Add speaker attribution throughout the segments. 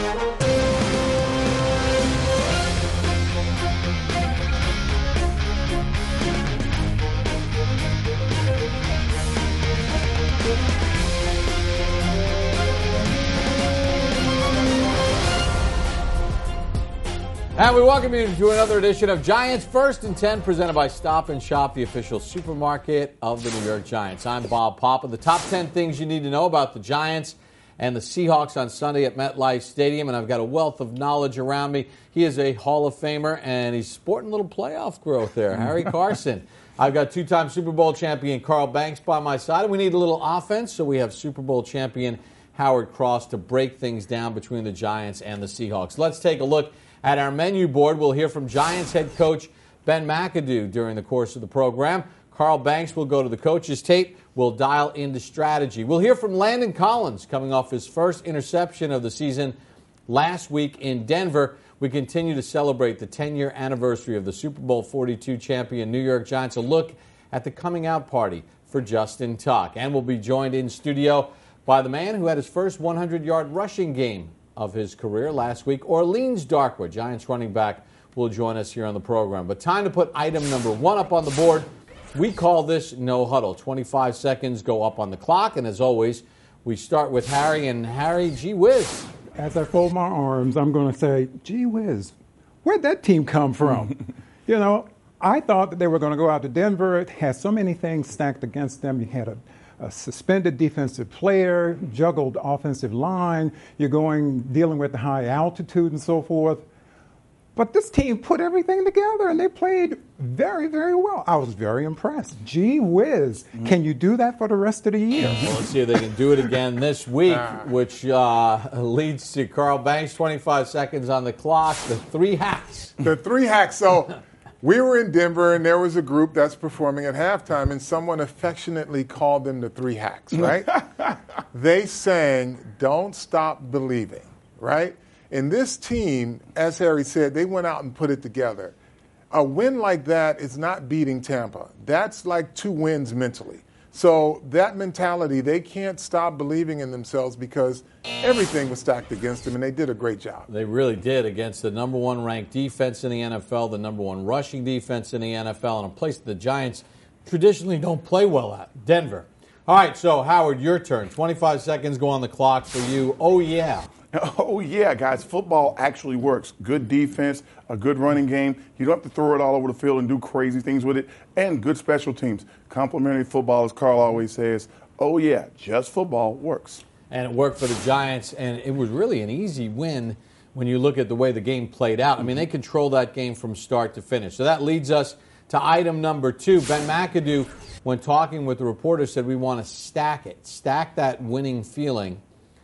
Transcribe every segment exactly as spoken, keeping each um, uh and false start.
Speaker 1: And we welcome you to another edition of Giants First and ten, presented by Stop and Shop, the official supermarket of the New York Giants. I'm Bob Papa. The top ten things you need to know about the Giants and the Seahawks on Sunday at MetLife Stadium, and I've got a wealth of knowledge around me. He is a Hall of Famer, and he's sporting a little playoff growth there. Harry Carson. I've got two-time Super Bowl champion Carl Banks by my side, and we need a little offense, so we have Super Bowl champion Howard Cross to break things down between the Giants and the Seahawks. Let's take a look at our menu board. We'll hear from Giants head coach Ben McAdoo during the course of the program. Carl Banks will go to the coach's tape. We'll dial into strategy. We'll hear from Landon Collins coming off his first interception of the season last week in Denver. We continue to celebrate the ten-year anniversary of the Super Bowl forty-two champion New York Giants. A look at the coming out party for Justin Tuck. And we'll be joined in studio by the man who had his first hundred-yard rushing game of his career last week. Orleans Darkwa, Giants running back, will join us here on the program. But time to put item number one up on the board. We call this No Huddle. twenty-five seconds go up on the clock, and as always, we start with Harry. And Harry, gee whiz.
Speaker 2: As I fold my arms, I'm going to say, gee whiz, where'd that team come from? You know, I thought that they were going to go out to Denver. It had so many things stacked against them. You had a A suspended defensive player, juggled offensive line, you're going, dealing with the high altitude and so forth. But this team put everything together, and they played very, very well. I was very impressed. Gee whiz. Mm-hmm. Can you do that for the rest of the year?
Speaker 1: Well, let's see if they can do it again this week, which uh, leads to Carl Banks, twenty-five seconds on the clock, the three hacks.
Speaker 3: The three hacks. So we were in Denver, and there was a group that's performing at halftime, and someone affectionately called them the three hacks, right? They sang, "Don't Stop Believing," right? And this team, as Harry said, they went out and put it together. A win like that is not beating Tampa. That's like two wins mentally. So that mentality, they can't stop believing in themselves because everything was stacked against them, and they did a great job.
Speaker 1: They really did against the number one ranked defense in the N F L, the number one rushing defense in the N F L, and a place that the Giants traditionally don't play well at, Denver. All right, so Howard, your turn. twenty-five seconds go on the clock for you. Oh, yeah.
Speaker 4: Oh, yeah, guys. Football actually works. Good defense, a good running game. You don't have to throw it all over the field and do crazy things with it. And good special teams. Complimentary football, as Carl always says. Oh, yeah, just football works.
Speaker 1: And it worked for the Giants, and it was really an easy win when you look at the way the game played out. I mean, they controlled that game from start to finish. So that leads us to item number two. Ben McAdoo, when talking with the reporter, said we want to stack it, stack that winning feeling.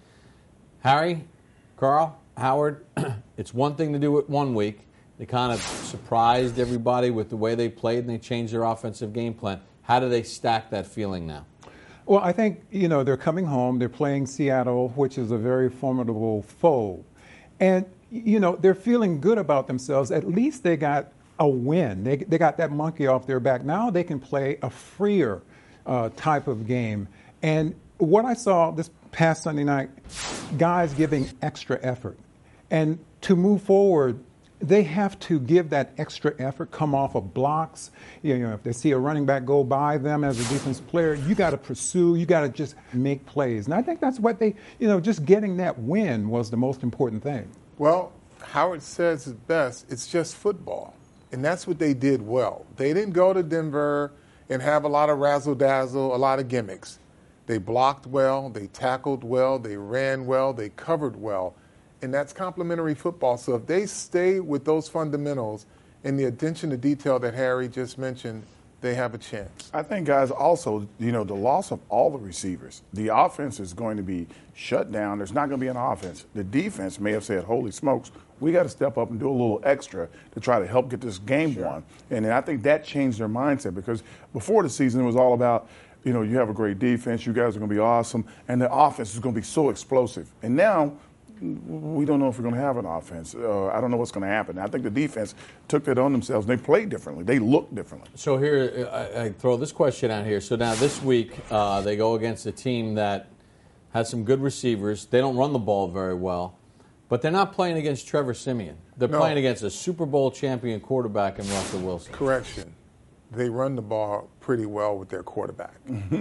Speaker 1: Harry, Carl, Howard, it's one thing to do it one week. They kind of surprised everybody with the way they played, and they changed their offensive game plan. How do they stack that feeling now?
Speaker 2: Well, I think, you know, they're coming home. They're playing Seattle, which is a very formidable foe. And, you know, they're feeling good about themselves. At least they got a win. They, they got that monkey off their back. Now they can play a freer uh, type of game. And what I saw this past Sunday night, guys giving extra effort. And to move forward, they have to give that extra effort, come off of blocks. You know, if they see a running back go by them as a defensive player, you got to pursue, you got to just make plays. And I think that's what they, you know, just getting that win was the most important thing.
Speaker 3: Well, Howard says it best, it's just football. And that's what they did well. They didn't go to Denver and have a lot of razzle-dazzle, a lot of gimmicks. They blocked well, they tackled well, they ran well, they covered well. And that's complementary football. So if they stay with those fundamentals and the attention to detail that Harry just mentioned, they have a chance.
Speaker 4: I think, guys, also, you know, the loss of all the receivers. The offense is going to be shut down. There's not going to be an offense. The defense may have said, holy smokes, we got to step up and do a little extra to try to help get this game sure. won. And I think that changed their mindset because before the season it was all about, you know, you have a great defense, you guys are going to be awesome, and the offense is going to be so explosive. And now we don't know if we're going to have an offense. Uh, I don't know what's going to happen. I think the defense took that on themselves. They played differently. They looked differently.
Speaker 1: So here, I, I throw this question out here. So now this week, uh, they go against a team that has some good receivers. They don't run the ball very well. But they're not playing against Trevor Siemian. They're
Speaker 3: No.
Speaker 1: playing against a Super Bowl champion quarterback in Russell Wilson.
Speaker 3: Correction. They run the ball pretty well with their quarterback.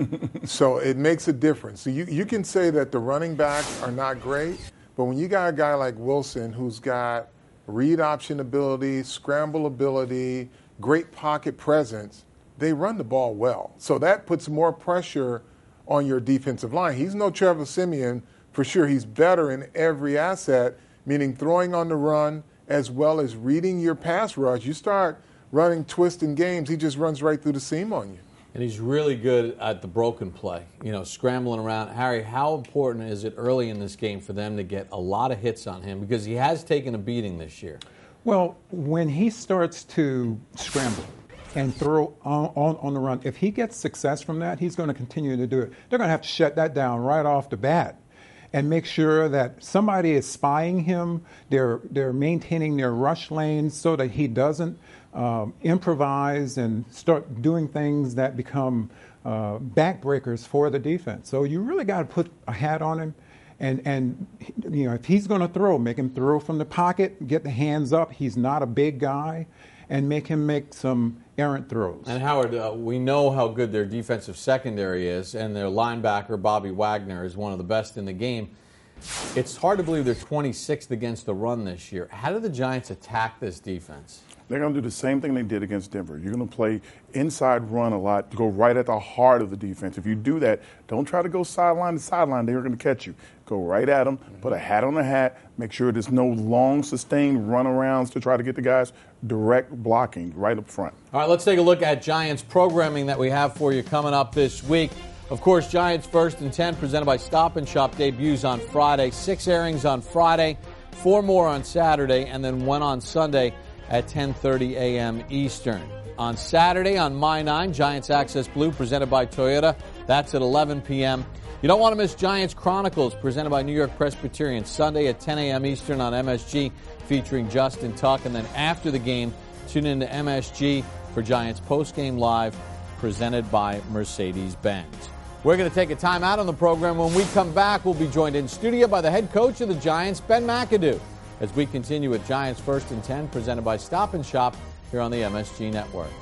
Speaker 3: So it makes a difference. So you, you can say that the running backs are not great, but when you got a guy like Wilson who's got read option ability, scramble ability, great pocket presence, they run the ball well. So that puts more pressure on your defensive line. He's no Trevor Siemian for sure. He's better in every asset, meaning throwing on the run as well as reading your pass rush. You start running twisting games, he just runs right through the seam on you.
Speaker 1: And he's really good at the broken play, you know, scrambling around. Harry, how important is it early in this game for them to get a lot of hits on him? Because he has taken a beating this year.
Speaker 2: Well, when he starts to scramble and throw on, on, on the run, if he gets success from that, he's going to continue to do it. They're going to have to shut that down right off the bat and make sure that somebody is spying him. They're, they're maintaining their rush lanes so that he doesn't um, improvise and start doing things that become uh, backbreakers for the defense. So you really got to put a hat on him. And, and you know, if he's going to throw, make him throw from the pocket, get the hands up. He's not a big guy, and make him make some errant throws.
Speaker 1: And Howard, uh, we know how good their defensive secondary is, and their linebacker, Bobby Wagner, is one of the best in the game. It's hard to believe they're twenty-sixth against the run this year. How do the Giants attack this defense?
Speaker 4: They're going to do the same thing they did against Denver. You're going to play inside run a lot, go right at the heart of the defense. If you do that, don't try to go sideline to sideline. They're going to catch you. Go right at them, put a hat on the hat, make sure there's no long, sustained runarounds to try to get the guys. Direct blocking right up front.
Speaker 1: All right, let's take a look at Giants programming that we have for you coming up this week. Of course, Giants First and ten, presented by Stop and Shop, debuts on Friday. Six airings on Friday, four more on Saturday, and then one on Sunday at ten thirty a.m. Eastern. On Saturday on My nine, Giants Access Blue, presented by Toyota. That's at eleven p.m. You don't want to miss Giants Chronicles, presented by New York Presbyterian, Sunday at ten a.m. Eastern on M S G, featuring Justin Tuck. And then after the game, tune in to M S G for Giants Postgame Live, presented by Mercedes-Benz. We're going to take a time out on the program. When we come back, we'll be joined in studio by the head coach of the Giants, Ben McAdoo, as we continue with Giants First and ten, presented by Stop and Shop here on the M S G Networks.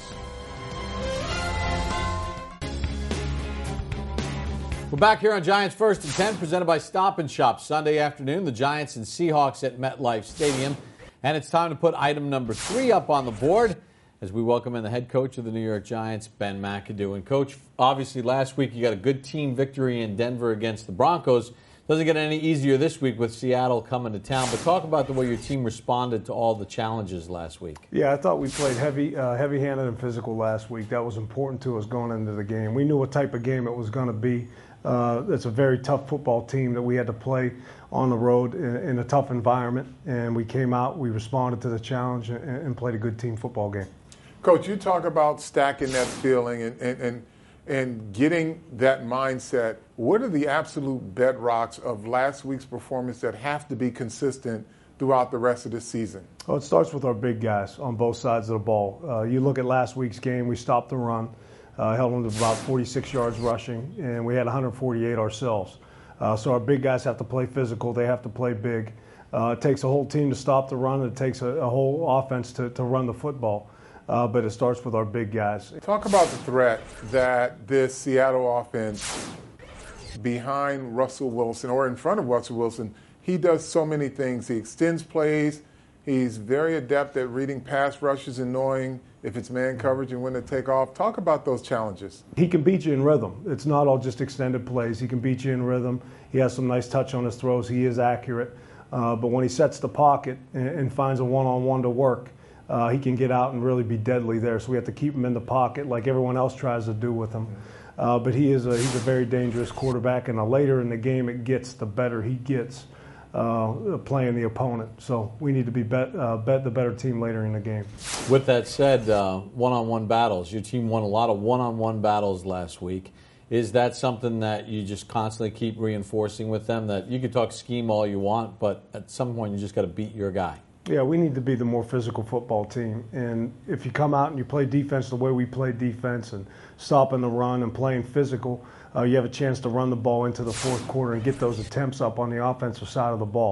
Speaker 1: We're back here on Giants First and ten, presented by Stop and Shop. Sunday afternoon, the Giants and Seahawks at MetLife Stadium. And it's time to put item number three up on the board as we welcome in the head coach of the New York Giants, Ben McAdoo. And, Coach, obviously last week you got a good team victory in Denver against the Broncos. Doesn't get any easier this week with Seattle coming to town. But talk about the way your team responded to all the challenges last week.
Speaker 5: Yeah, I thought we played heavy, uh, heavy-handed and physical last week. That was important to us going into the game. We knew what type of game it was going to be. Uh, it's a very tough football team that we had to play on the road in, in a tough environment. And we came out, we responded to the challenge, and, and played a good team football game.
Speaker 3: Coach, you talk about stacking that feeling and, and, and, and getting that mindset. What are the absolute bedrocks of last week's performance that have to be consistent throughout the rest of the season?
Speaker 5: Well, it starts with our big guys on both sides of the ball. Uh, you look at last week's game, we stopped the run, uh, held them to about forty-six yards rushing, and we had one hundred forty-eight ourselves. Uh, so our big guys have to play physical. They have to play big. Uh, it takes a whole team to stop the run. It takes a, a whole offense to, to run the football. Uh, but it starts with our big guys.
Speaker 3: Talk about the threat that this Seattle offense behind Russell Wilson, or in front of Russell Wilson, he does so many things. He extends plays. He's very adept at reading pass rushes and knowing if it's man coverage and when to take off. Talk about those challenges.
Speaker 5: He can beat you in rhythm. It's not all just extended plays. He can beat you in rhythm. He has some nice touch on his throws. He is accurate. Uh, but when he sets the pocket and, and finds a one-on-one to work, Uh, he can get out and really be deadly there. So we have to keep him in the pocket like everyone else tries to do with him. Uh, but he is a, he's a very dangerous quarterback, and the later in the game it gets, the better he gets uh, playing the opponent. So we need to be bet, uh, bet the better team later in the game.
Speaker 1: With that said, uh, one-on-one battles. Your team won a lot of one-on-one battles last week. Is that something that you just constantly keep reinforcing with them? That you can talk scheme all you want, but at some point you just got to beat your guy.
Speaker 5: Yeah, we need to be the more physical football team. And if you come out and you play defense the way we play defense and stopping the run and playing physical, uh, you have a chance to run the ball into the fourth quarter and get those attempts up on the offensive side of the ball.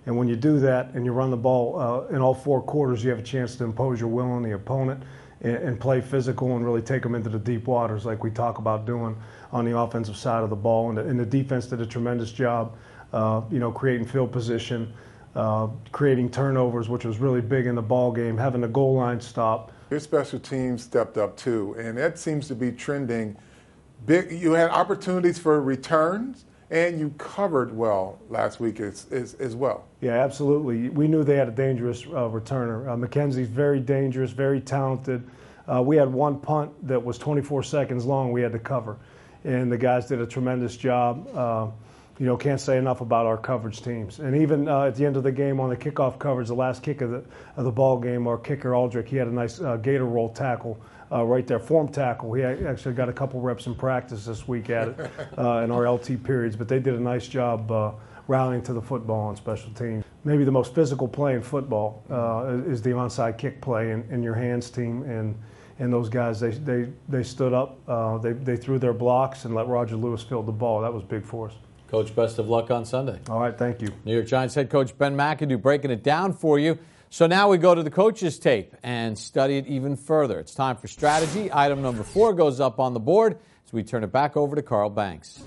Speaker 5: And when you do that and you run the ball uh, in all four quarters, you have a chance to impose your will on the opponent and, and play physical and really take them into the deep waters like we talk about doing on the offensive side of the ball. And the, and the defense did a tremendous job, uh, you know, creating field position, uh, creating turnovers, which was really big in the ball game, having the goal line stop.
Speaker 3: Your special teams stepped up too, and that seems to be trending. Big, you had opportunities for returns, and you covered well last week as, as, as well.
Speaker 5: Yeah, absolutely. We knew they had a dangerous uh, returner. Uh, McKenzie's very dangerous, very talented. Uh, we had one punt that was twenty-four seconds long we had to cover, and the guys did a tremendous job. Uh, you know, can't say enough about our coverage teams. And even uh, at the end of the game on the kickoff coverage, the last kick of the, of the ball game, our kicker, Aldrich, he had a nice uh, gator roll tackle uh, right there, form tackle. He actually got a couple reps in practice this week at it uh, in our L T periods, but they did a nice job uh, rallying to the football on special teams. Maybe the most physical play in football uh, is the onside kick play in, in your hands team, and and those guys, they they, they stood up, uh, they, they threw their blocks and let Roger Lewis field the ball. That was big for us.
Speaker 1: Coach, best of luck on Sunday.
Speaker 5: All right, thank you.
Speaker 1: New York Giants head coach Ben McAdoo breaking it down for you. So now we go to the coach's tape and study it even further. It's time for strategy. Item number four goes up on the board as we turn it back over to Carl Banks.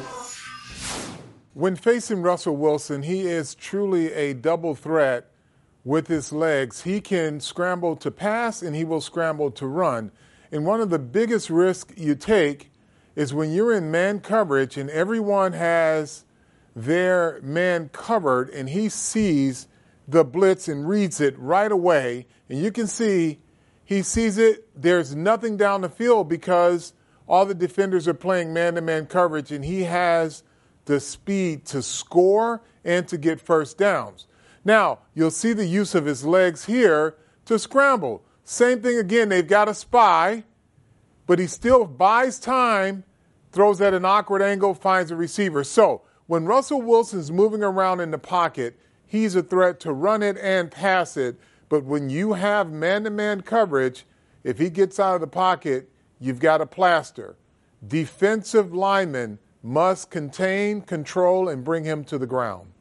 Speaker 3: When facing Russell Wilson, he is truly a double threat with his legs. He can scramble to pass and he will scramble to run. And one of the biggest risks you take is when you're in man coverage and everyone has their man covered and he sees the blitz and reads it right away. And you can see he sees it. There's nothing down the field because all the defenders are playing man-to-man coverage and he has the speed to score and to get first downs. Now, you'll see the use of his legs here to scramble. Same thing again. They've got a spy, but he still buys time, throws at an awkward angle, finds a receiver. So when Russell Wilson's moving around in the pocket, he's a threat to run it and pass it. But when you have man-to-man coverage, if he gets out of the pocket, you've got a plaster. Defensive linemen must contain, control, and bring him to the ground.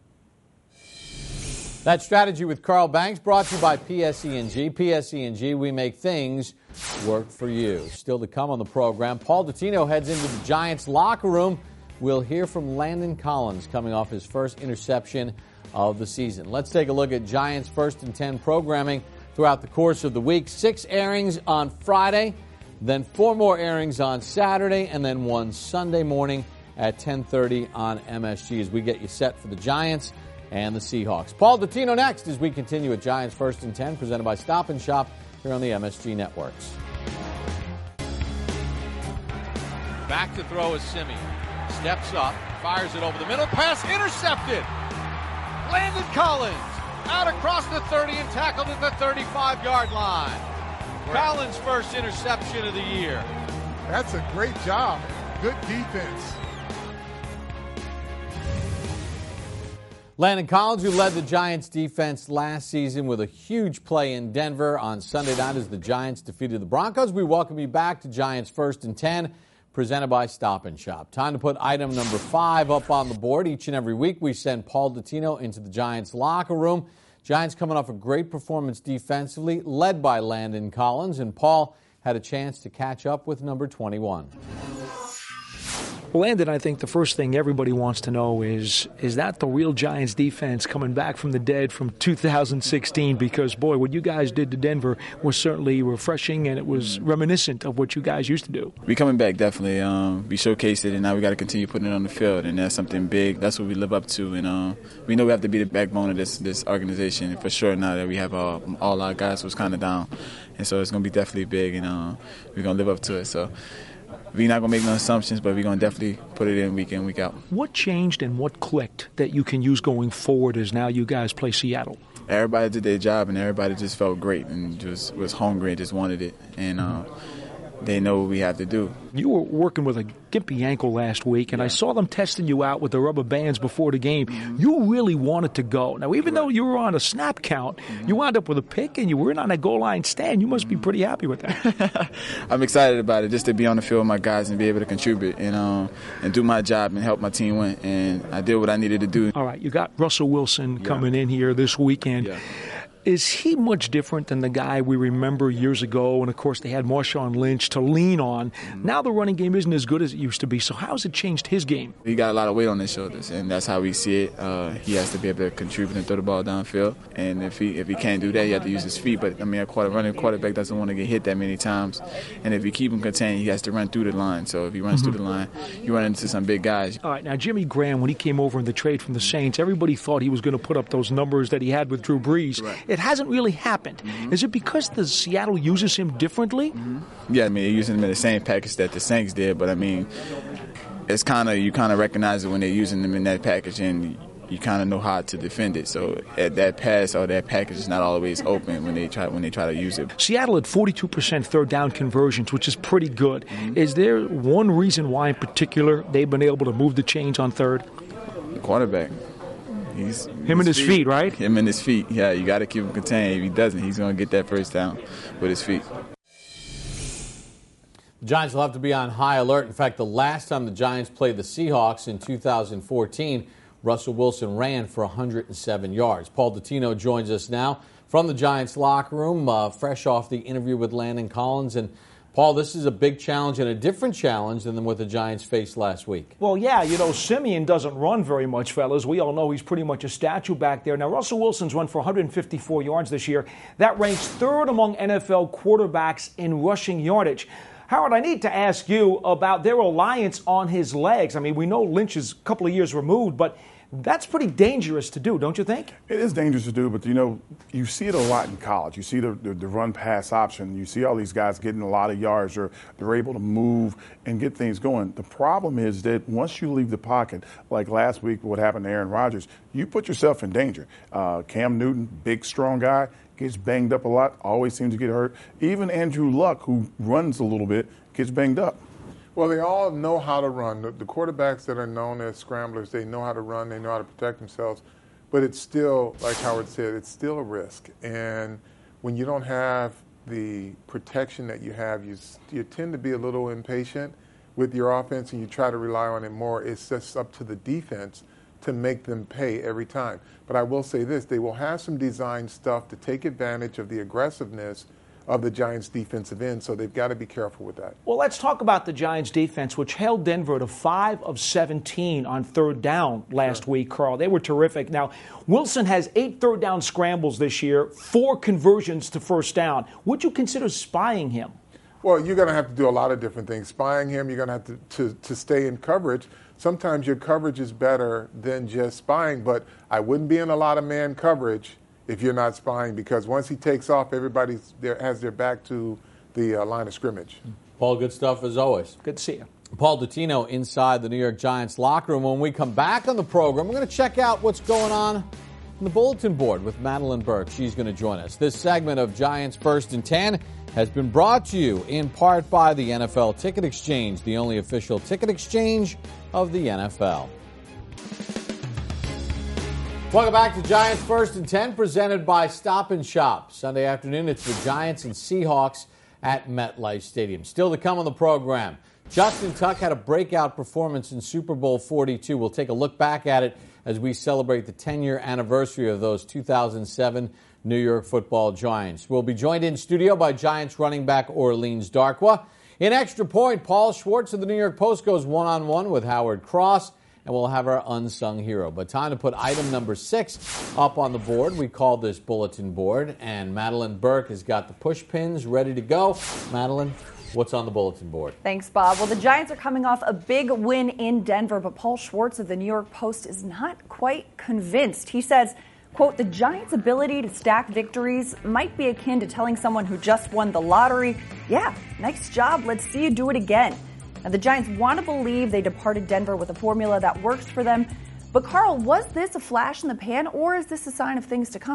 Speaker 1: That strategy with Carl Banks brought to you by P S E and G. P S E and G, we make things work for you. Still to come on the program, Paul Dottino heads into the Giants locker room. We'll hear from Landon Collins coming off his first interception of the season. Let's take a look at Giants First and ten programming throughout the course of the week. Six airings on Friday, then four more airings on Saturday, and then one Sunday morning at ten thirty on M S G as we get you set for the Giants and the Seahawks. Paul Dottino next as we continue at Giants First and ten, presented by Stop and Shop here on the M S G Networks.
Speaker 6: Back to throw is Simeon. Steps up, fires it over the middle, pass intercepted. Landon Collins out across the thirty and tackled at the thirty-five-yard line. Collins' first interception of the year.
Speaker 3: That's a great job. Good defense.
Speaker 1: Landon Collins, who led the Giants defense last season with a huge play in Denver on Sunday night as the Giants defeated the Broncos. We welcome you back to Giants First and ten, presented by Stop and Shop. Time to put item number five up on the board. Each and every week we send Paul Dottino into the Giants locker room. Giants coming off a great performance defensively, led by Landon Collins, and Paul had a chance to catch up with number twenty-one.
Speaker 7: Well, Landon, I think the first thing everybody wants to know is, is that the real Giants defense coming back from the dead from two thousand sixteen? Because, boy, what you guys did to Denver was certainly refreshing, and it was reminiscent of what you guys used to do.
Speaker 8: We coming back, definitely. Um, we showcased it, and now we got to continue putting it on the field, and that's something big. That's what we live up to, and um, we know we have to be the backbone of this this organization, for sure, now that we have uh, all our guys was kind of down. And so it's going to be definitely big, and uh, we're going to live up to it. So we're not going to make no assumptions, but we're going to definitely put it in week in, week out.
Speaker 7: What changed and what clicked that you can use going forward as now you guys play Seattle?
Speaker 8: Everybody did their job, and everybody just felt great and just was hungry and just wanted it. And uh, they know what we have to do.
Speaker 7: You were working with a gimpy ankle last week, and yeah. I saw them testing you out with the rubber bands before the game. Mm-hmm. You really wanted to go. Now, even Correct. though you were on a snap count, mm-hmm. you wound up with a pick, and you were in on a goal line stand. You must mm-hmm. be pretty happy with that.
Speaker 8: I'm excited about it, just to be on the field with my guys and be able to contribute and um, and do my job and help my team win. And I did what I needed to do.
Speaker 7: All right, you got Russell Wilson yeah. coming in here this weekend. Yeah. Is he much different than the guy we remember years ago? And, of course, they had Marshawn Lynch to lean on. Mm-hmm. Now the running game isn't as good as it used to be. So how has it changed his game?
Speaker 8: He got a lot of weight on his shoulders, and that's how we see it. Uh, he has to be able to contribute and throw the ball downfield. And if he if he can't do that, he has to use his feet. But, I mean, a quarter, running quarterback doesn't want to get hit that many times. And if you keep him contained, he has to run through the line. So if he runs mm-hmm. through the line, you run into some big guys.
Speaker 7: All right, now Jimmy Graham, when he came over in the trade from the Saints, everybody thought he was going to put up those numbers that he had with Drew Brees. Right. It hasn't really happened. Mm-hmm. Is it because the Seattle uses him differently?
Speaker 8: Mm-hmm. Yeah, I mean, they're using him in the same package that the Saints did, but I mean, it's kind of, you kind of recognize it when they're using them in that package, and you kind of know how to defend it. So at that pass or that package is not always open when they try when they try to use it.
Speaker 7: Seattle had forty-two percent third down conversions, which is pretty good. Mm-hmm. Is there one reason why in particular they've been able to move the chains on third?
Speaker 8: The quarterback. He's,
Speaker 7: him and his feet, feet, right?
Speaker 8: Him and his feet. Yeah, you got to keep him contained. If he doesn't, he's going to get that first down with his feet.
Speaker 1: The Giants will have to be on high alert. In fact, the last time the Giants played the Seahawks in two thousand fourteen, Russell Wilson ran for one hundred seven yards. Paul Dottino joins us now from the Giants locker room, uh, fresh off the interview with Landon Collins. And Paul, this is a big challenge and a different challenge than what the Giants faced last week.
Speaker 7: Well, yeah, you know, Simeon doesn't run very much, fellas. We all know he's pretty much a statue back there. Now, Russell Wilson's run for one hundred fifty-four yards this year. That ranks third among N F L quarterbacks in rushing yardage. Howard, I need to ask you about their reliance on his legs. I mean, we know Lynch is a couple of years removed, but that's pretty dangerous to do, don't you think?
Speaker 4: It is dangerous to do, but, you know, you see it a lot in college. You see the, the, the run-pass option. You see all these guys getting a lot of yards, or they're able to move and get things going. The problem is that once you leave the pocket, like last week what happened to Aaron Rodgers, you put yourself in danger. Uh, Cam Newton, big, strong guy, gets banged up a lot, always seems to get hurt. Even Andrew Luck, who runs a little bit, gets banged up.
Speaker 3: Well, they all know how to run. The, the quarterbacks that are known as scramblers, they know how to run, they know how to protect themselves. But it's still, like Howard said, it's still a risk. And when you don't have the protection that you have, you, you tend to be a little impatient with your offense, and you try to rely on it more. It's just up to the defense to make them pay every time. But I will say this, they will have some design stuff to take advantage of the aggressiveness of the Giants' defensive end, so they've got to be careful with that.
Speaker 7: Well, let's talk about the Giants' defense, which held Denver to five of seventeen on third down last sure. week, Carl. They were terrific. Now, Wilson has eight third down scrambles this year, four conversions to first down. Would you consider spying him?
Speaker 3: Well, you're going to have to do a lot of different things. Spying him, you're going to have to, to, to stay in coverage. Sometimes your coverage is better than just spying, but I wouldn't be in a lot of man coverage if you're not spying, because once he takes off, everybody has their back to the uh, line of scrimmage.
Speaker 1: Paul, good stuff as always.
Speaker 7: Good to see you.
Speaker 1: Paul Dottino inside the New York Giants locker room. When we come back on the program, we're going to check out what's going on on the bulletin board with Madeline Burke. She's going to join us. This segment of Giants First and ten has been brought to you in part by the N F L Ticket Exchange, the only official ticket exchange of the N F L. Welcome back to Giants First and ten, presented by Stop and Shop. Sunday afternoon, it's the Giants and Seahawks at MetLife Stadium. Still to come on the program, Justin Tuck had a breakout performance in Super Bowl forty-two. We'll take a look back at it as we celebrate the ten-year anniversary of those two thousand seven New York Football Giants. We'll be joined in studio by Giants running back Orleans Darkwa. In Extra Point, Paul Schwartz of the New York Post goes one-on-one with Howard Cross, and we'll have our unsung hero. But time to put item number six up on the board. We call this bulletin board, and Madeline Burke has got the push pins ready to go. Madeline, what's on the bulletin board?
Speaker 9: Thanks, Bob. Well, the Giants are coming off a big win in Denver, but Paul Schwartz of the New York Post is not quite convinced. He says, quote, the Giants' ability to stack victories might be akin to telling someone who just won the lottery, yeah, nice job, let's see you do it again. Now, the Giants want to believe they departed Denver with a formula that works for them. But, Carl, was this a flash in the pan, or is this a sign of things to come?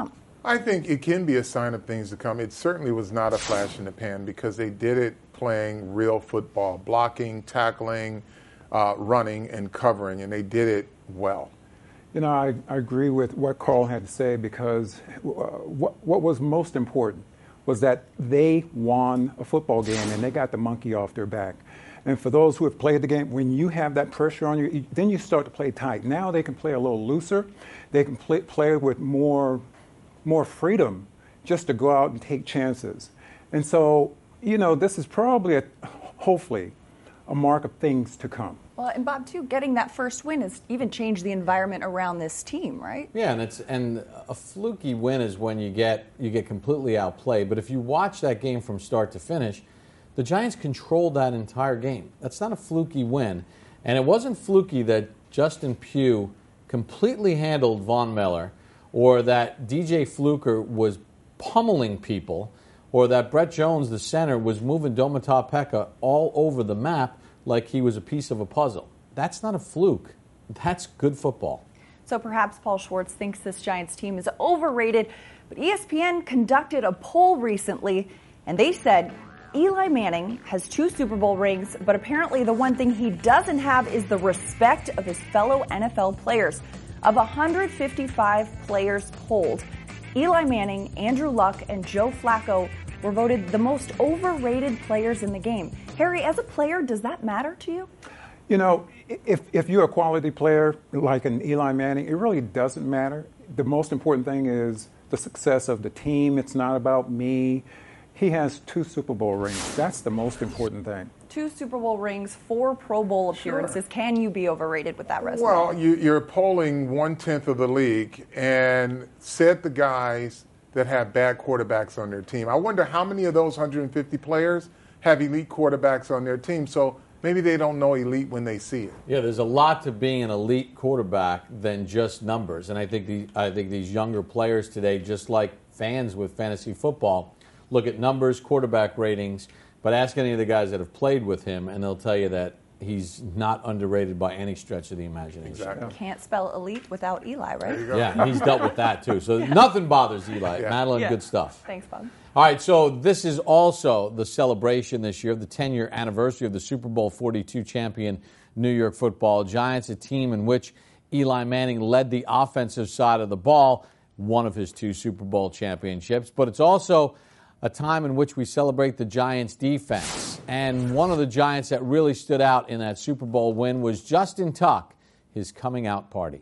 Speaker 3: I think it can be a sign of things to come. It certainly was not a flash in the pan because they did it playing real football, blocking, tackling, uh, running, and covering, and they did it well.
Speaker 2: You know, I, I agree with what Carl had to say because uh, what, what was most important was that they won a football game and they got the monkey off their back. And for those who have played the game, when you have that pressure on you, then you start to play tight. Now they can play a little looser. They can play, play with more, more freedom just to go out and take chances. And so, you know, this is probably, a, hopefully, a mark of things to come.
Speaker 9: Well, and Bob, too, getting that first win has even changed the environment around this team, right?
Speaker 1: Yeah, and it's and a fluky win is when you get you get completely outplayed. But if you watch that game from start to finish, the Giants controlled that entire game. That's not a fluky win. And it wasn't fluky that Justin Pugh completely handled Von Miller, or that D J Fluker was pummeling people, or that Brett Jones, the center, was moving Domata Pekka all over the map like he was a piece of a puzzle. That's not a fluke. That's good football.
Speaker 9: So perhaps Paul Schwartz thinks this Giants team is overrated, but E S P N conducted a poll recently, and they said Eli Manning has two Super Bowl rings, but apparently the one thing he doesn't have is the respect of his fellow N F L players. Of one hundred fifty-five players polled, Eli Manning, Andrew Luck, and Joe Flacco were voted the most overrated players in the game. Harry, as a player, does that matter to you?
Speaker 2: You know, if, if you're a quality player like an Eli Manning, it really doesn't matter. The most important thing is the success of the team. It's not about me. He has two Super Bowl rings. That's the most important thing.
Speaker 9: Two Super Bowl rings, four Pro Bowl appearances. Sure. Can you be overrated with that resume?
Speaker 3: Well, you, you're polling one-tenth of the league and said the guys that have bad quarterbacks on their team. I wonder how many of those one hundred fifty players have elite quarterbacks on their team. So maybe they don't know elite when they see it.
Speaker 1: Yeah, there's a lot to being an elite quarterback than just numbers. And I think the I think these younger players today, just like fans with fantasy football, look at numbers, quarterback ratings, but ask any of the guys that have played with him, and they'll tell you that he's not underrated by any stretch of the imagination.
Speaker 3: Exactly.
Speaker 9: Can't spell elite without Eli, right?
Speaker 1: Yeah, he's dealt with that too. So nothing bothers Eli. Yeah. Madeline, yeah. Good stuff.
Speaker 9: Thanks, Bob.
Speaker 1: All right, so this is also the celebration this year, the ten-year anniversary of the Super Bowl forty-two champion New York Football Giants, a team in which Eli Manning led the offensive side of the ball, one of his two Super Bowl championships. But it's also a time in which we celebrate the Giants' defense. And one of the Giants that really stood out in that Super Bowl win was Justin Tuck, his coming out party.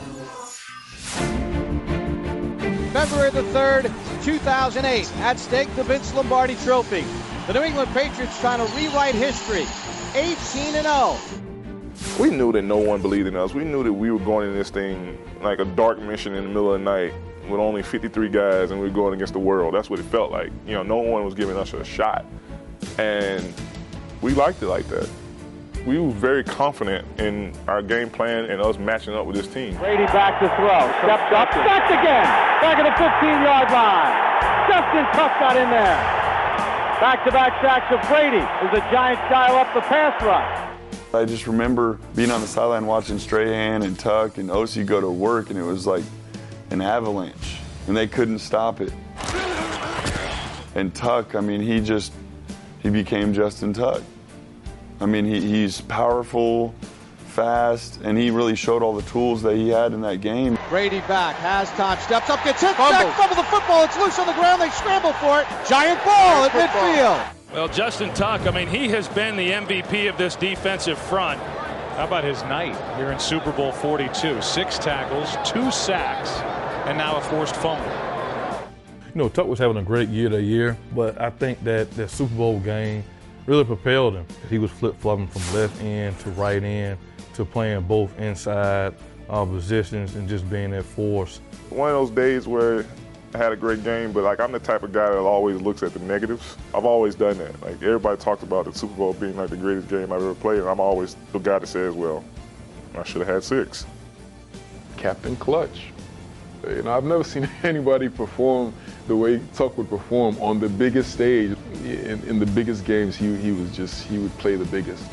Speaker 6: February the third, two thousand eight, at stake the Vince Lombardi Trophy. The New England Patriots trying to rewrite history, eighteen and oh.
Speaker 10: We knew that no one believed in us. We knew that we were going in this thing like a dark mission in the middle of the night with only fifty-three guys, and we were going against the world. That's what it felt like. You know, no one was giving us a shot. And we liked it like that. We were very confident in our game plan and us matching up with this team.
Speaker 11: Brady back to throw. Steps up, sacked again. Back at the fifteen-yard line. Justin Tuck got in there. Back-to-back sacks of Brady as the Giants dial up the pass rush.
Speaker 12: I just remember being on the sideline watching Strahan and Tuck and O C go to work, and it was like an avalanche, and they couldn't stop it. And Tuck, I mean, he just, he became Justin Tuck. I mean, he, he's powerful, fast, and he really showed all the tools that he had in that game.
Speaker 6: Brady back, has time, steps up, gets hit, sack, fumble the football, it's loose on the ground, they scramble for it, giant ball at midfield.
Speaker 13: Well, Justin Tuck, I mean, he has been the M V P of this defensive front.
Speaker 14: How about his night here in Super Bowl forty-two? Six tackles, two sacks, and now a forced fumble.
Speaker 15: You know, Tuck was having a great year that year, but I think that that Super Bowl game really propelled him. He was flip-flopping from left end to right end to playing both inside uh, positions and just being that force.
Speaker 10: One of those days where I had a great game, but like I'm the type of guy that always looks at the negatives. I've always done that. Like everybody talks about the Super Bowl being like the greatest game I've ever played, and I'm always the guy that says, well, I should have had six.
Speaker 16: Captain Clutch. You know, I've never seen anybody perform the way Tuck would perform on the biggest stage. In, in the biggest games, he, he was just, he would play the biggest.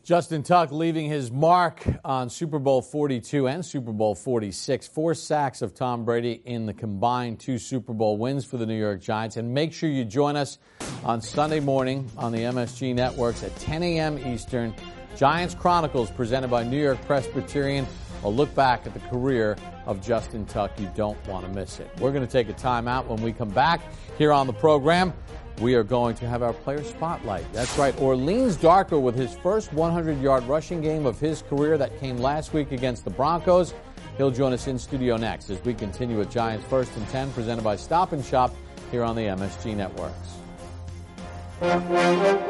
Speaker 1: Justin Tuck leaving his mark on Super Bowl forty-two and Super Bowl forty-six. Four sacks of Tom Brady in the combined two Super Bowl wins for the New York Giants. And make sure you join us on Sunday morning on the M S G networks at ten a.m. Eastern. Giants Chronicles presented by New York Presbyterian. A look back at the career of Justin Tuck. You don't want to miss it. We're going to take a timeout. When we come back here on the program, we are going to have our player spotlight. That's right, Orleans Darkwa with his first hundred-yard rushing game of his career that came last week against the Broncos. He'll join us in studio next as we continue with Giants First and ten, presented by Stop and Shop here on the M S G Networks.
Speaker 6: Touchdown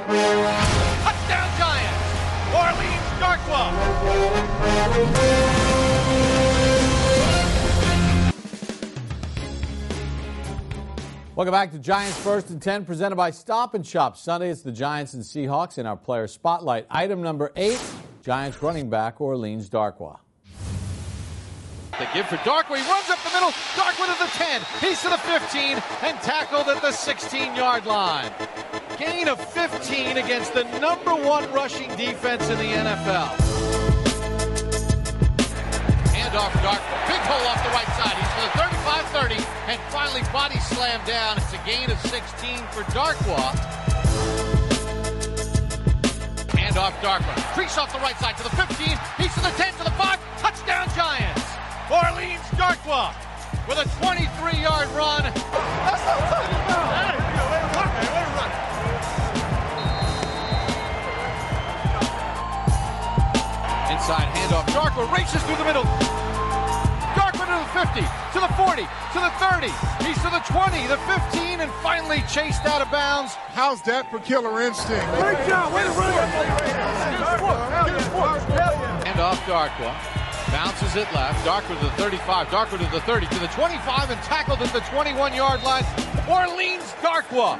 Speaker 6: Giants! Orleans Darkwa!
Speaker 1: Welcome back to Giants First and ten, presented by Stop and Shop. Sunday, it's the Giants and Seahawks in our player spotlight. Item number eight, Giants running back Orleans Darkwa.
Speaker 6: The give for Darkwa. He runs up the middle. Darkwa to the ten. He's to the fifteen and tackled at the sixteen-yard line. Gain of fifteen against the number one rushing defense in the N F L. Handoff for Darkwa. Big hole off the right side. He's to the thirty-five thirty and finally body slammed down. It's a gain of sixteen for Darkwa. Handoff Darkwa. Crease off the right side to the fifteen. He's to the ten, to the five. Touchdown Giants. Orleans Darkwa with a twenty-three-yard run. That's not touchdown. Way to run. Inside handoff. Darkwa races through the middle. Darkwa to the fifty, to the forty, to the thirty. He's to the twenty, the fifteen, and finally chased out of bounds.
Speaker 3: How's that for killer instinct?
Speaker 6: Great job. Way to run. Handoff Darkwa. Bounces it left. Darkwa to the thirty-five. Darkwa to the thirty, to the twenty-five, and tackled at the twenty-one-yard line. Orleans Darkwa.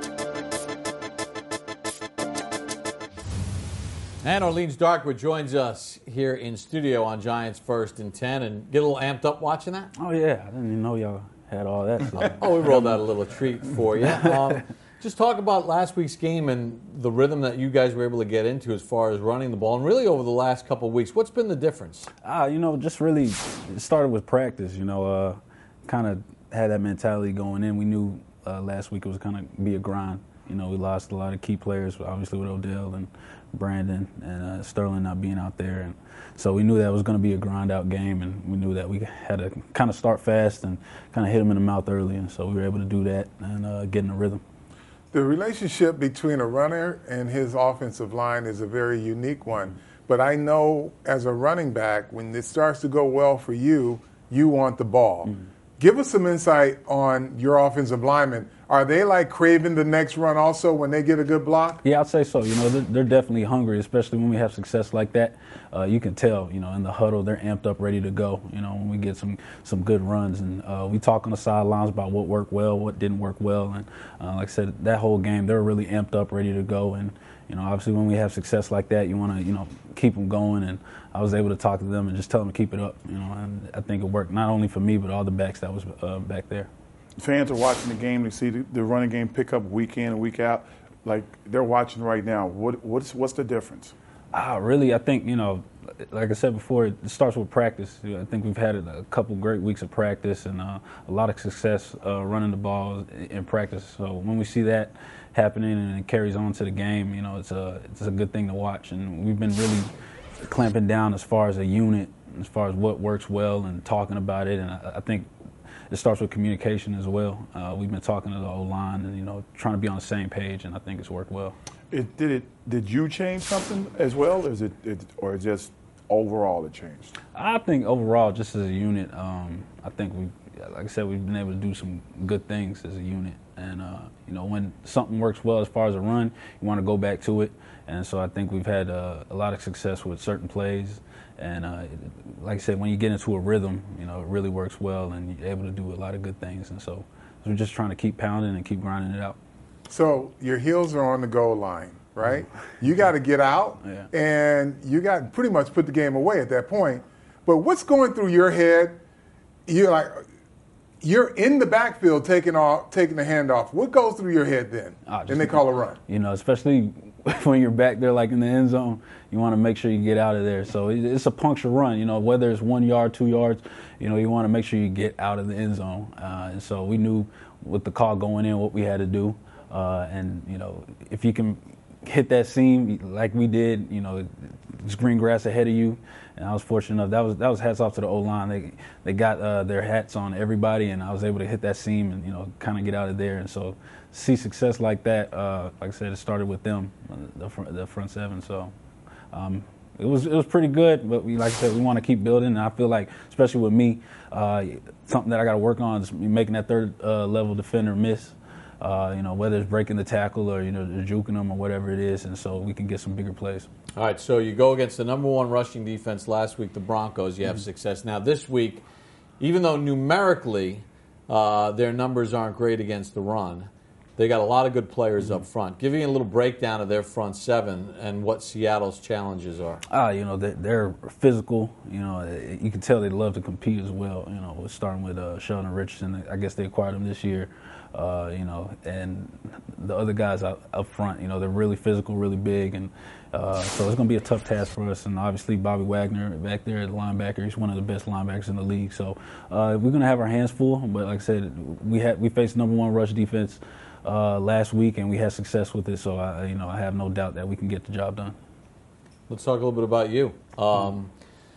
Speaker 1: And Orleans Darkwa joins us here in studio on Giants First and ten. And get a little amped up watching that?
Speaker 17: Oh, yeah. I didn't even know y'all had all that. So.
Speaker 1: Oh, we rolled out a little treat for you. Um, just talk about last week's game and the rhythm that you guys were able to get into as far as running the ball. And really over the last couple of weeks, what's been the difference?
Speaker 17: Ah, you know, just really it started with practice. You know, uh, kind of had that mentality going in. We knew uh, last week it was going to be a grind. You know, we lost a lot of key players, obviously with Odell and Brandon and uh, Sterling not being out there. And so we knew that was going to be a grind-out game, and we knew that we had to kind of start fast and kind of hit them in the mouth early. And so we were able to do that and uh, get in a rhythm.
Speaker 3: The relationship between a runner and his offensive line is a very unique one. But I know as a running back, when it starts to go well for you, you want the ball. Mm-hmm. Give us some insight on your offensive linemen. Are they like craving the next run also when they get a good block?
Speaker 17: Yeah, I'd say so. You know, they're, they're definitely hungry, especially when we have success like that. Uh, you can tell, you know, in the huddle, they're amped up, ready to go, you know, when we get some, some good runs. And uh, we talk on the sidelines about what worked well, what didn't work well. And uh, like I said, that whole game, they're really amped up, ready to go. And, you know, obviously when we have success like that, you want to, you know, keep them going. And I was able to talk to them and just tell them to keep it up, you know, and I think it worked not only for me, but all the backs that was uh, back there.
Speaker 4: Fans are watching the game. They see the, the running game pick up week in and week out. Like, they're watching right now. What, what's, what's the difference?
Speaker 17: Ah, really, I think, you know, like I said before, it starts with practice. I think we've had a couple great weeks of practice and uh, a lot of success uh, running the ball in practice. So when we see that happening and it carries on to the game, you know, it's a, it's a good thing to watch. And we've been really clamping down as far as a unit, as far as what works well and talking about it. And I, I think it starts with communication as well. Uh, we've been talking to the O-line and, you know, trying to be on the same page, and I think it's worked well.
Speaker 4: It, did it? Did you change something as well, or is it, it or just overall it changed?
Speaker 17: I think overall, just as a unit, um, I think we, like I said, we've been able to do some good things as a unit. And uh, you know, when something works well as far as a run, you want to go back to it. And so I think we've had uh, a lot of success with certain plays. And uh, like I said, when you get into a rhythm, you know, it really works well, and you're able to do a lot of good things. And so we're just trying to keep pounding and keep grinding it out.
Speaker 3: So your heels are on the goal line, right? Mm-hmm. You got to get out, yeah. and you got pretty much put the game away at that point. But what's going through your head? You're like, you're in the backfield taking off, taking the handoff. What goes through your head then?
Speaker 17: Uh,
Speaker 3: and they call a run.
Speaker 17: You know, especially when you're back there like in the end zone, you want to make sure you get out of there. So it's a puncture run, you know, whether it's one yard, two yards, you know, you want to make sure you get out of the end zone. Uh, and so we knew with the call going in what we had to do. Uh, and, you know, if you can hit that seam like we did, you know, it's green grass ahead of you. And I was fortunate enough. That was that was hats off to the O-line. They they got uh, their hats on everybody, and I was able to hit that seam and, you know, kind of get out of there. And so see success like that, uh, like I said, it started with them, the front, the front seven. So um, it was it was pretty good. But we, like I said, we want to keep building. And I feel like, especially with me, uh, something that I got to work on is making that third uh, level defender miss. Uh, you know, whether it's breaking the tackle or, you know, juking them or whatever it is, and so we can get some bigger plays.
Speaker 1: All right, so you go against the number one rushing defense last week, the Broncos. You have mm-hmm. success. Now this week, even though numerically uh, their numbers aren't great against the run, they got a lot of good players mm-hmm. up front. Give me a little breakdown of their front seven and what Seattle's challenges are.
Speaker 17: Ah, uh, you know, they're, they're physical. You know, you can tell they love to compete as well. You know, starting with uh, Sheldon Richardson. I guess they acquired him this year. Uh, you know, and the other guys out, up front, you know, they're really physical, really big, and uh, so it's going to be a tough task for us. And obviously, Bobby Wagner back there, the linebacker, he's one of the best linebackers in the league. So uh, we're going to have our hands full. But like I said, we had we faced number one rush defense uh, last week, and we had success with it. So I, you know, I have no doubt that we can get the job done.
Speaker 1: Let's talk a little bit about you. Um,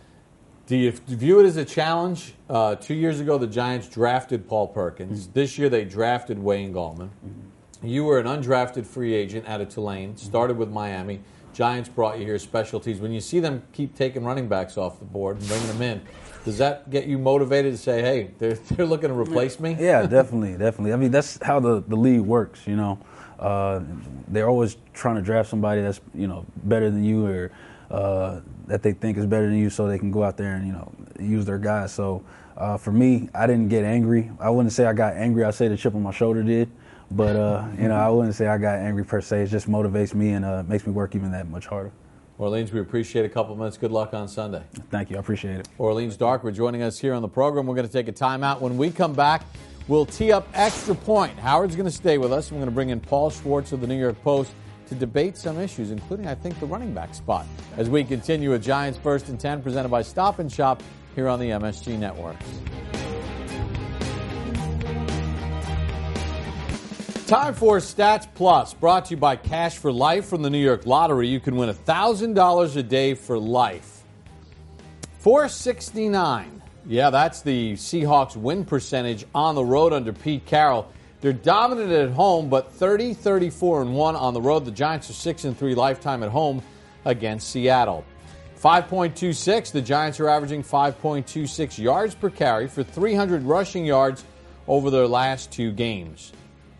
Speaker 1: Do you view it as a challenge? Uh, two years ago, the Giants drafted Paul Perkins. Mm-hmm. This year, they drafted Wayne Gallman. Mm-hmm. You were an undrafted free agent out of Tulane, started with Miami. Giants brought you here, specialties. When you see them keep taking running backs off the board and bringing them in, does that get you motivated to say, hey, they're, they're looking to replace me?
Speaker 17: Yeah, definitely, definitely. I mean, that's how the, the league works, you know. Uh, they're always trying to draft somebody that's, you know, better than you or Uh, that they think is better than you, so they can go out there and, you know, use their guys. So uh, for me, I didn't get angry. I wouldn't say I got angry. I'd say the chip on my shoulder did. But, uh, you know, I wouldn't say I got angry per se. It just motivates me and uh, makes me work even that much harder.
Speaker 1: Orleans, we appreciate a couple minutes. Good luck on Sunday.
Speaker 17: Thank you. I appreciate it.
Speaker 1: Orleans Darkwa joining us here on the program. We're going to take a timeout. When we come back, we'll tee up Extra Point. Howard's going to stay with us. We're going to bring in Paul Schwartz of the New York Post to debate some issues, including, I think, the running back spot, as we continue with Giants First and ten, presented by Stop and Shop here on the M S G Network. Time for Stats Plus, brought to you by Cash for Life from the New York Lottery. You can win one thousand dollars a day for life. four sixty-nine. Yeah, that's the Seahawks win percentage on the road under Pete Carroll. They're dominant at home, but thirty, thirty-four, and one on the road. The Giants are six and three lifetime at home against Seattle. five point two six. The Giants are averaging five point two six yards per carry for three hundred rushing yards over their last two games.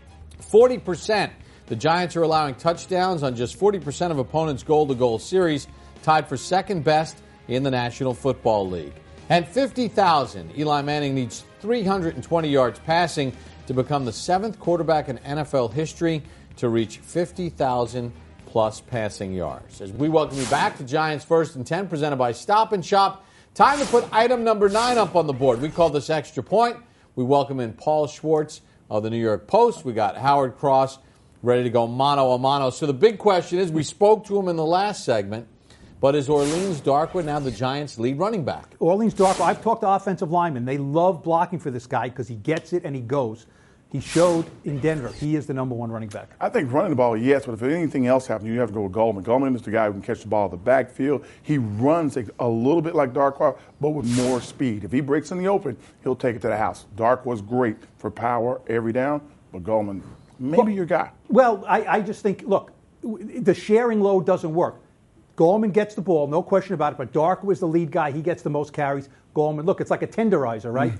Speaker 1: forty percent. The Giants are allowing touchdowns on just forty percent of opponents' goal-to-goal series, tied for second best in the National Football League. And fifty thousand. Eli Manning needs three hundred twenty yards passing to become the seventh quarterback in N F L history to reach fifty thousand plus passing yards. As we welcome you back to Giants First and ten, presented by Stop and Shop. Time to put item number nine up on the board. We call this Extra Point. We welcome in Paul Schwartz of the New York Post. We got Howard Cross ready to go mano a mano. So the big question is, we spoke to him in the last segment, but is Orleans Darkwa now the Giants' lead running back?
Speaker 18: Orleans Darkwa, I've talked to offensive linemen. They love blocking for this guy because he gets it and he goes. He showed in Denver he is the number one running back.
Speaker 4: I think running the ball, yes, but if anything else happens, you have to go with Gallman. Gallman is the guy who can catch the ball in the backfield. He runs a little bit like Darkwa, but with more speed. If he breaks in the open, he'll take it to the house. Darkwa's great for power every down, but Gallman, maybe
Speaker 18: well,
Speaker 4: your guy.
Speaker 18: Well, I, I just think, look, the sharing load doesn't work. Gallman gets the ball, no question about it, but Darkwa is the lead guy. He gets the most carries. Gallman, look, it's like a tenderizer, right?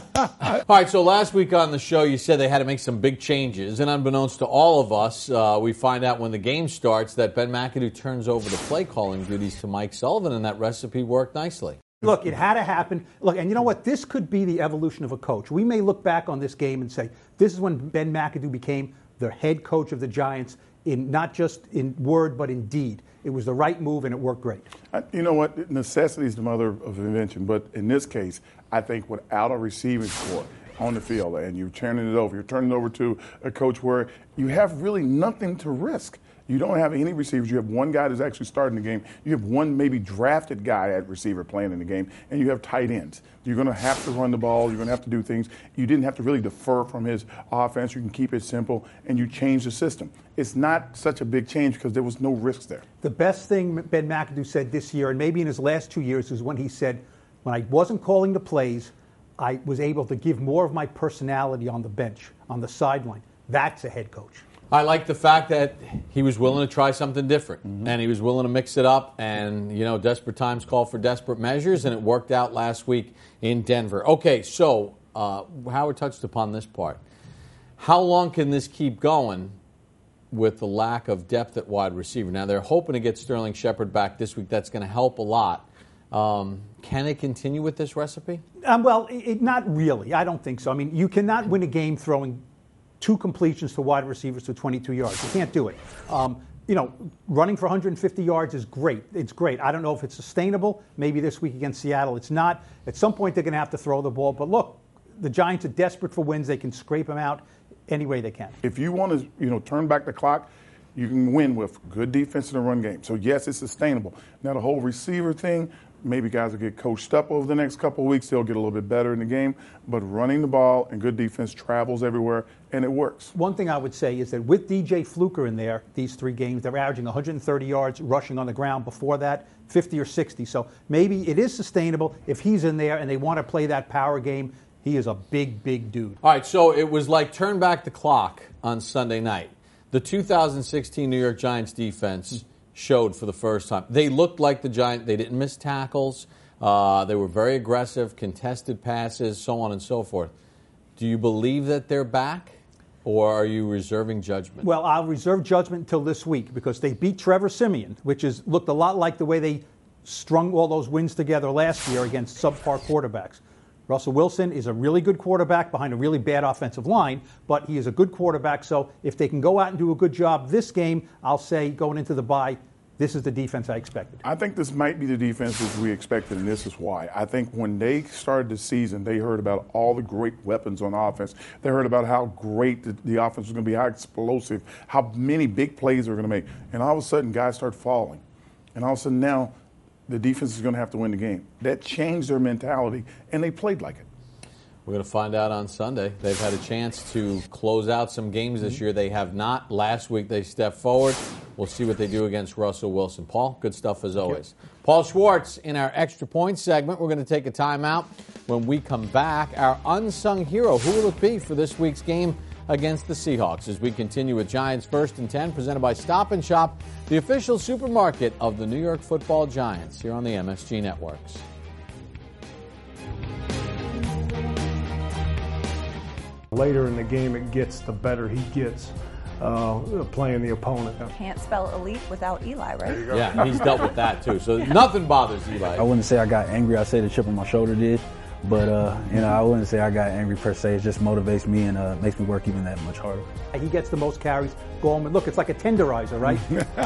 Speaker 1: All right, so last week on the show, you said they had to make some big changes, and unbeknownst to all of us, uh, we find out when the game starts that Ben McAdoo turns over the play-calling duties to Mike Sullivan, and that recipe worked nicely.
Speaker 18: Look, it had to happen. Look, and you know what? This could be the evolution of a coach. We may look back on this game and say, this is when Ben McAdoo became the head coach of the Giants, in not just in word, but in deed. It was the right move, and it worked great.
Speaker 4: I, you know what? Necessity is the mother of invention. But in this case, I think without a receiving corps on the field, and you're turning it over, you're turning it over to a coach where you have really nothing to risk. You don't have any receivers. You have one guy that's actually starting the game. You have one maybe drafted guy at receiver playing in the game, and you have tight ends. You're going to have to run the ball. You're going to have to do things. You didn't have to really defer from his offense. You can keep it simple, and you change the system. It's not such a big change because there was no risks there.
Speaker 18: The best thing Ben McAdoo said this year, and maybe in his last two years, is when he said, when I wasn't calling the plays, I was able to give more of my personality on the bench, on the sideline. That's a head coach.
Speaker 1: I like the fact that he was willing to try something different, mm-hmm. and he was willing to mix it up. And, you know, desperate times call for desperate measures, and it worked out last week in Denver. Okay, so uh, Howard touched upon this part. How long can this keep going with the lack of depth at wide receiver? Now, they're hoping to get Sterling Shepard back this week. That's going to help a lot. Um, can it continue with this recipe?
Speaker 18: Um, well, it, not really. I don't think so. I mean, you cannot win a game throwing two completions to wide receivers for twenty-two yards. You can't do it. Um, you know, running for one hundred fifty yards is great. It's great. I don't know if it's sustainable. Maybe this week against Seattle it's not. At some point they're going to have to throw the ball. But look, the Giants are desperate for wins. They can scrape them out any way they can.
Speaker 4: If you want to, you know, turn back the clock, you can win with good defense in the run game. So, yes, it's sustainable. Now, the whole receiver thing, maybe guys will get coached up over the next couple of weeks. They'll get a little bit better in the game. But running the ball and good defense travels everywhere, and it works.
Speaker 18: One thing I would say is that with D J Fluker in there, these three games, they're averaging one hundred thirty yards rushing on the ground. Before that, fifty or sixty. So maybe it is sustainable if he's in there and they want to play that power game. He is a big, big dude.
Speaker 1: All right, so it was like turn back the clock on Sunday night. The two thousand sixteen New York Giants defense showed for the first time. They looked like the Giants. They didn't miss tackles. Uh, they were very aggressive, contested passes, so on and so forth. Do you believe that they're back, or are you reserving judgment?
Speaker 18: Well, I'll reserve judgment until this week because they beat Trevor Siemian, which is looked a lot like the way they strung all those wins together last year against subpar quarterbacks. Russell Wilson is a really good quarterback behind a really bad offensive line, but he is a good quarterback. So if they can go out and do a good job this game, I'll say going into the bye, this is the defense I expected.
Speaker 4: I think this might be the defense as we expected, and this is why. I think when they started the season, they heard about all the great weapons on offense. They heard about how great the, the offense was going to be, how explosive, how many big plays they were going to make. And all of a sudden, guys start falling. And all of a sudden now, the defense is going to have to win the game. That changed their mentality, and they played like it.
Speaker 1: We're going to find out on Sunday. They've had a chance to close out some games this year. They have not. Last week they stepped forward. We'll see what they do against Russell Wilson. Paul, good stuff as always. Paul Schwartz in our Extra Points segment. We're going to take a timeout. When we come back, our unsung hero, who will it be for this week's game against the Seahawks, as we continue with Giants First and ten, presented by Stop and Shop, the official supermarket of the New York Football Giants, here on the M S G Networks.
Speaker 5: Later in the game, it gets, the better he gets uh, playing the opponent.
Speaker 9: Can't spell elite without Eli, right?
Speaker 1: Yeah, and he's dealt with that too. So nothing bothers Eli.
Speaker 17: I wouldn't say I got angry. I say the chip on my shoulder did. But, uh, you know, I wouldn't say I got angry per se. It just motivates me and uh, makes me work even that much harder.
Speaker 18: He gets the most carries. Goldman, look, it's like a tenderizer, right?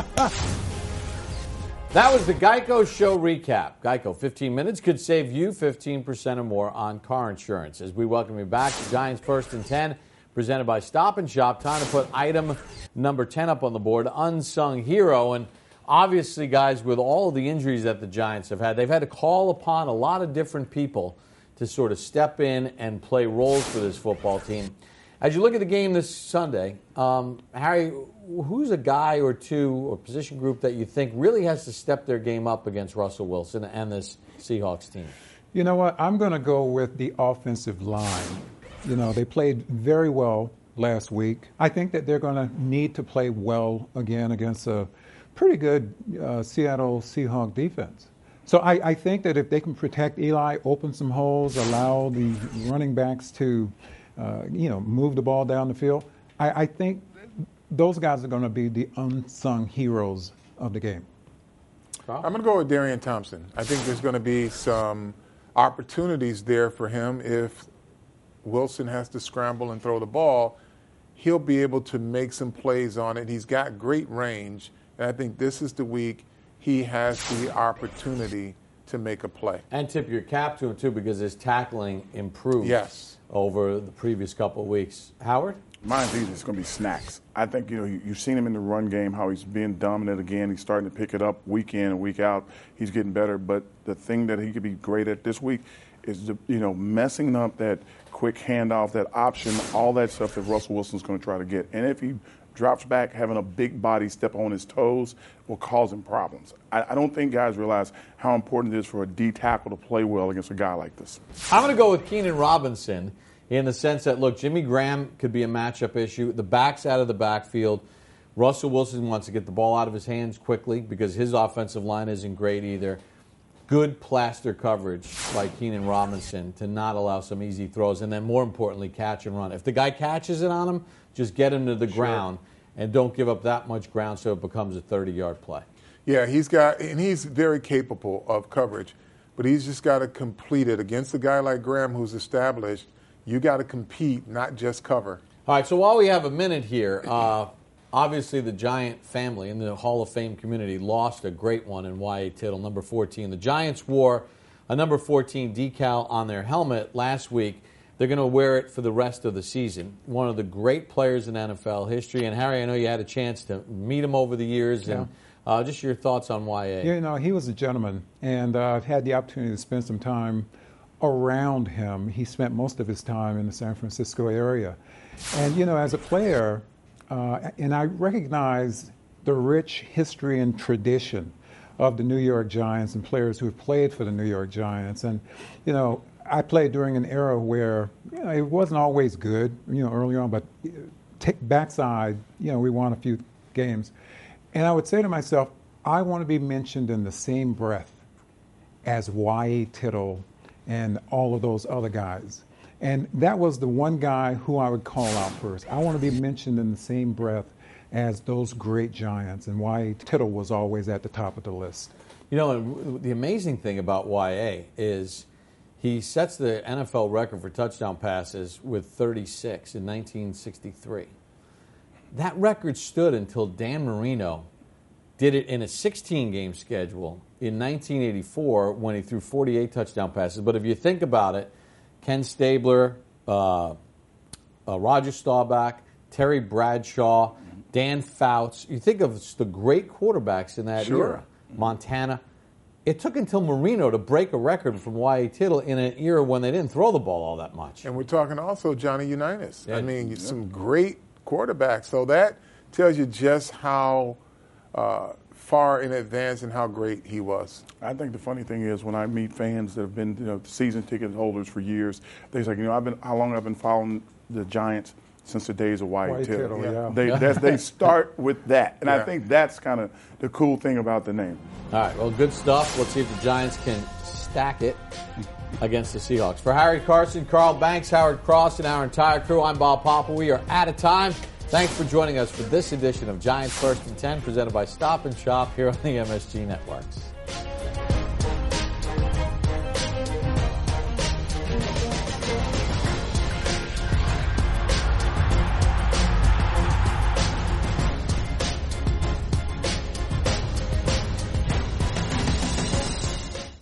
Speaker 1: That was the Geico Show recap. Geico, fifteen minutes could save you fifteen percent or more on car insurance. As we welcome you back to Giants First and ten, presented by Stop and Shop. Time to put item number ten up on the board, unsung hero. And obviously, guys, with all of the injuries that the Giants have had, they've had to call upon a lot of different people to sort of step in and play roles for this football team. As you look at the game this Sunday, um, Harry, who's a guy or two or position group that you think really has to step their game up against Russell Wilson and this Seahawks team?
Speaker 2: You know what? I'm going to go with the offensive line. You know, they played very well last week. I think that they're going to need to play well again against a pretty good uh, Seattle Seahawks defense. So I, I think that if they can protect Eli, open some holes, allow the running backs to, uh, you know, move the ball down the field, I, I think those guys are going to be the unsung heroes of the game.
Speaker 3: I'm going to go with Darian Thompson. I think there's going to be some opportunities there for him. If Wilson has to scramble and throw the ball, he'll be able to make some plays on it. He's got great range, and I think this is the week he has the opportunity to make a play.
Speaker 1: And tip your cap to him, too, because his tackling improved
Speaker 3: yes.
Speaker 1: over the previous couple of weeks. Howard?
Speaker 4: Mine's easy. It's going to be snacks. I think, you know, you, you've seen him in the run game, how he's being dominant again. He's starting to pick it up week in and week out. He's getting better. But the thing that he could be great at this week is, the, you know, messing up that quick handoff, that option, all that stuff that Russell Wilson's going to try to get. And if he drops back, having a big body step on his toes will cause him problems. I, I don't think guys realize how important it is for a D tackle to play well against a guy like this.
Speaker 1: I'm going to go with Keenan Robinson in the sense that, look, Jimmy Graham could be a matchup issue. The back's out of the backfield. Russell Wilson wants to get the ball out of his hands quickly because his offensive line isn't great either. Good plaster coverage by Keenan Robinson to not allow some easy throws, and then more importantly, catch and run. If the guy catches it on him, just get him to the sure. ground and don't give up that much ground so it becomes a thirty-yard play.
Speaker 3: Yeah, he's got, and he's very capable of coverage, but he's just got to complete it against a guy like Graham who's established. You got to compete, not just cover.
Speaker 1: All right, so while we have a minute here, uh, obviously the Giant family in the Hall of Fame community lost a great one in Y A. Tittle, number fourteen. The Giants wore a number fourteen decal on their helmet last week. They're going to wear it for the rest of the season. One of the great players in N F L history. And, Harry, I know you had a chance to meet him over the years.
Speaker 2: Yeah.
Speaker 1: And uh, just your thoughts on Y A.
Speaker 2: You know, he was a gentleman, and uh, I've had the opportunity to spend some time around him. He spent most of his time in the San Francisco area. And, you know, as a player, uh, and I recognize the rich history and tradition of the New York Giants and players who have played for the New York Giants. And, you know, I played during an era where, you know, it wasn't always good, you know, early on, but take backside, you know, we won a few games. And I would say to myself, I want to be mentioned in the same breath as Y A. Tittle and all of those other guys. And that was the one guy who I would call out first. I want to be mentioned in the same breath as those great Giants, and Y A. Tittle was always at the top of the list.
Speaker 1: You know, the amazing thing about Y A is he sets the N F L record for touchdown passes with thirty-six in nineteen sixty-three. That record stood until Dan Marino did it in a sixteen-game schedule in nineteen eighty-four when he threw forty-eight touchdown passes. But if you think about it, Ken Stabler, uh, uh, Roger Staubach, Terry Bradshaw, Dan Fouts. You think of the great quarterbacks in that
Speaker 3: Sure.
Speaker 1: era. Montana. It took until Marino to break a record from Y A. Tittle in an era when they didn't throw the ball all that much.
Speaker 3: And we're talking also Johnny Unitas.
Speaker 1: Yeah.
Speaker 3: I mean, yeah. some great quarterbacks. So that tells you just how uh, far in advance and how great he was.
Speaker 4: I think the funny thing is when I meet fans that have been, you know, season ticket holders for years, they're like, you know, I've been how long I've been following the Giants since the days of Y A. Tittle.
Speaker 2: Tittle, yeah.
Speaker 4: They that's, they start with that, and
Speaker 3: Yeah.
Speaker 4: I think that's kind of the cool thing about the name.
Speaker 1: All right, well, good stuff. Let's see if the Giants can stack it against the Seahawks. For Harry Carson, Carl Banks, Howard Cross, and our entire crew, I'm Bob Papa. We are out of time. Thanks for joining us for this edition of Giants First and ten, presented by Stop and Shop here on the M S G Networks.